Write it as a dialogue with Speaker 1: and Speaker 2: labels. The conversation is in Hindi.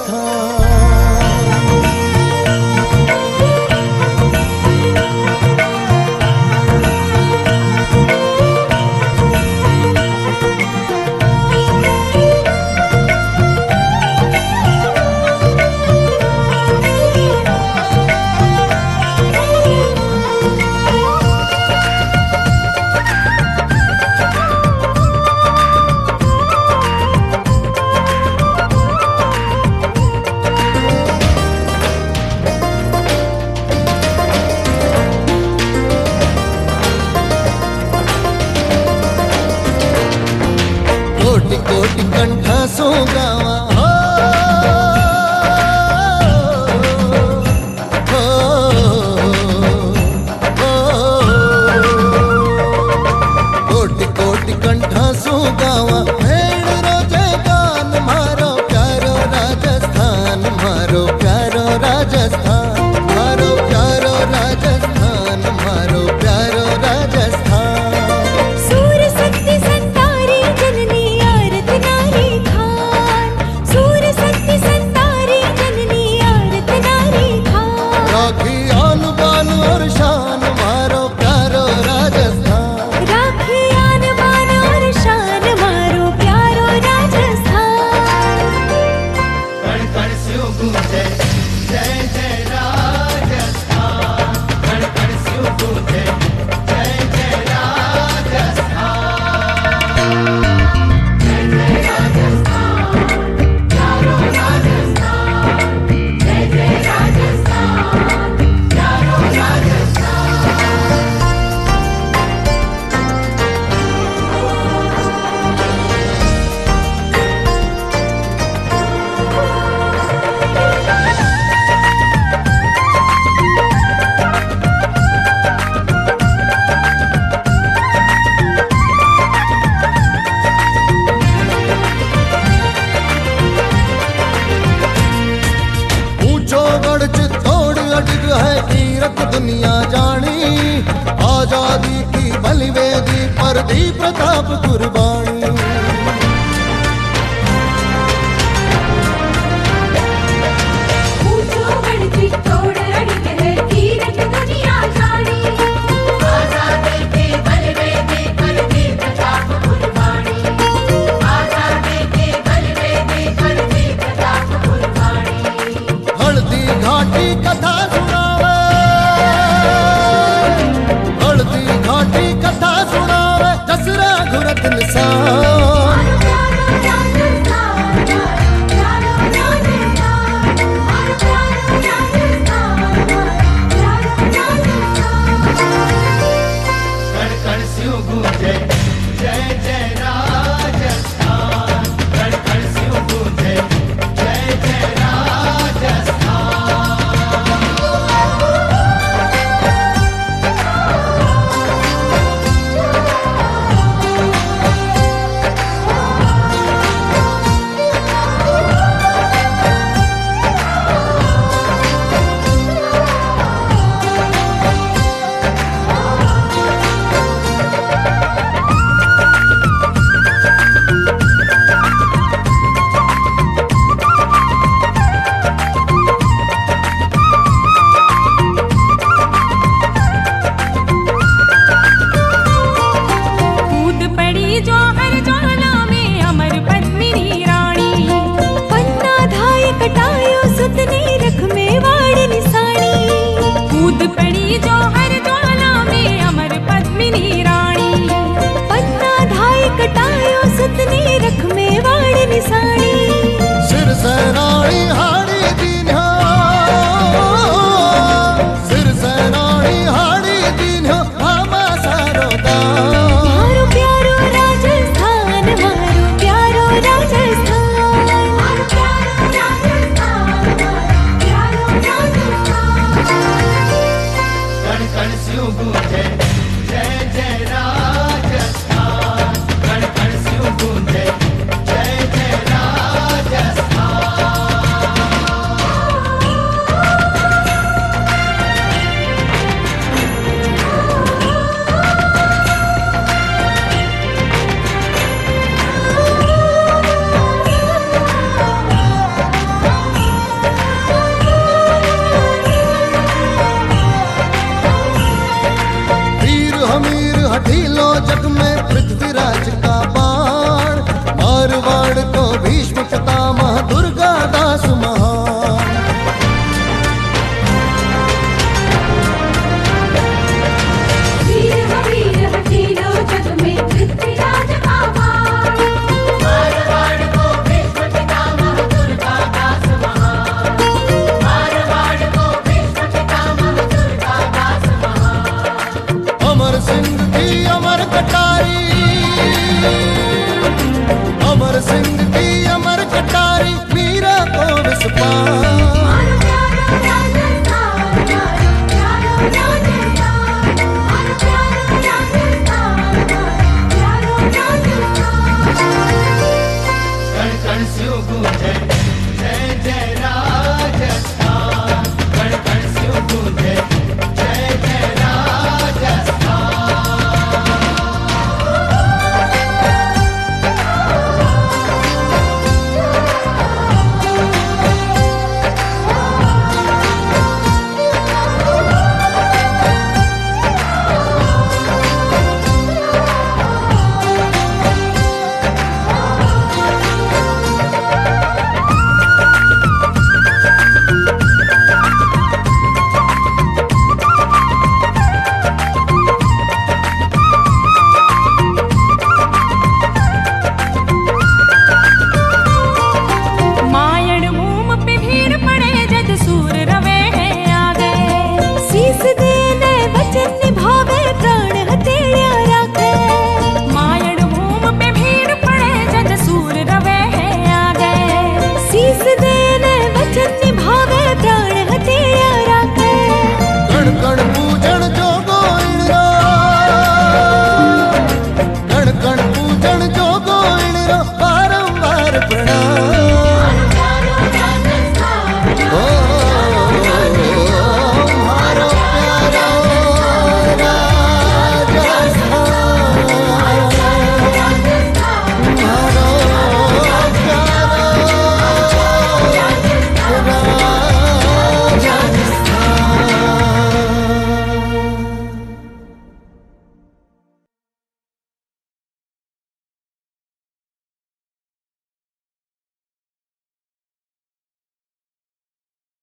Speaker 1: कोटि कोटि कंठा सो गावा कोटि कोटि कंठा सो गावा भेड़ रोजे गान मारो प्यारो राजस्थान मारो प्यारो राजस्थान मारो प्यारो राजस्थान मारो प्यारो राजस्थान।
Speaker 2: सूर शक्ति संतारी जननी आरत नारी खान, सूर शक्ति संतारी जननी आरत नारी खान।
Speaker 1: राखी आन बान और शान मारो प्यारो राजस्थान,
Speaker 2: राखी आन बान और शान मारो प्यारो राजस्थान।
Speaker 3: कण कण स्यों गूंजे जय जय राजस्थान, कण कण स्यों गूंजे जय जय राजस्थान। जय जय राजस्थान प्यारो राजस्थान, जय जय राजस्थान प्यारो राजस्थान।
Speaker 1: ऊंचो गढ़ चित्तौड़ अटक है तीरथ दुनिया जानी, आजादी की बलिवेदी पर दी प्रताप कुर्बानी।
Speaker 2: ऊंचो गढ़ चित्तौड़ अड़िग है तीरथ दुनिया जानी,
Speaker 3: आजादी की बलिवेदी पर दी प्रताप कुर्बानी, आजादी की बलिवेदी पर दी प्रताप कुर्बानी।
Speaker 1: हल्दी घाटी कथा सुनावे, हल्दी घाटी कथा सुनावे जसरा घुरत निशान
Speaker 4: वचन निभावे प्राण हथिया राखे
Speaker 1: कण कण पूजन जो गोइणरो कण कण पूजन जो गोइणरो बारंबार प्रणाम